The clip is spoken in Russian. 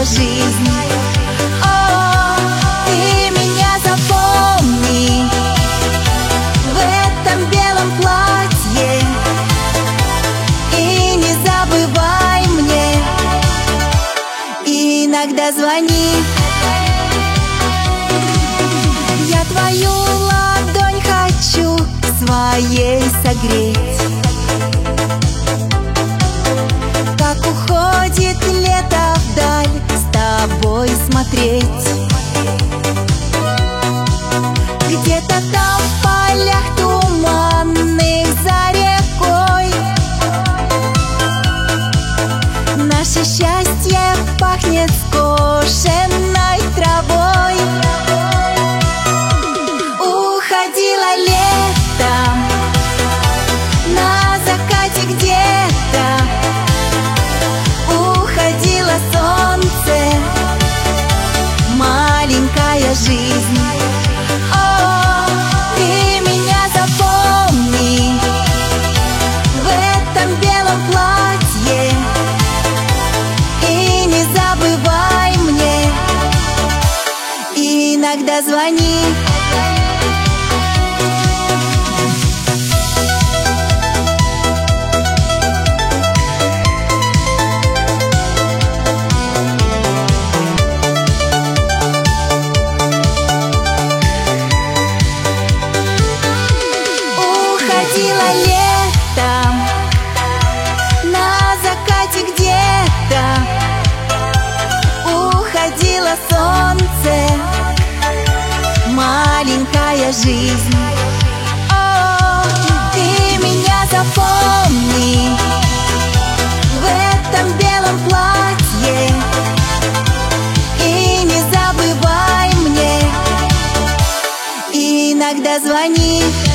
жизнь. О, ты меня запомни в этом белом платье и не забывай мне иногда звони. Я твою ладонь хочу своей согреть, как уходит лето вдаль, с тобой смотреть. Где-то там в полях туманных за рекой наше счастье пахнет скошенной травой. Уходило летом, на закате где-то уходило солнце, маленькая жизнь. О, ты меня запомни в этом белом платье и не забывай мне иногда звони. Уходило летом, на закате где-то уходило солнце, маленькая жизнь. О, ты меня запомни в этом белом платье и не забывай мне иногда звони.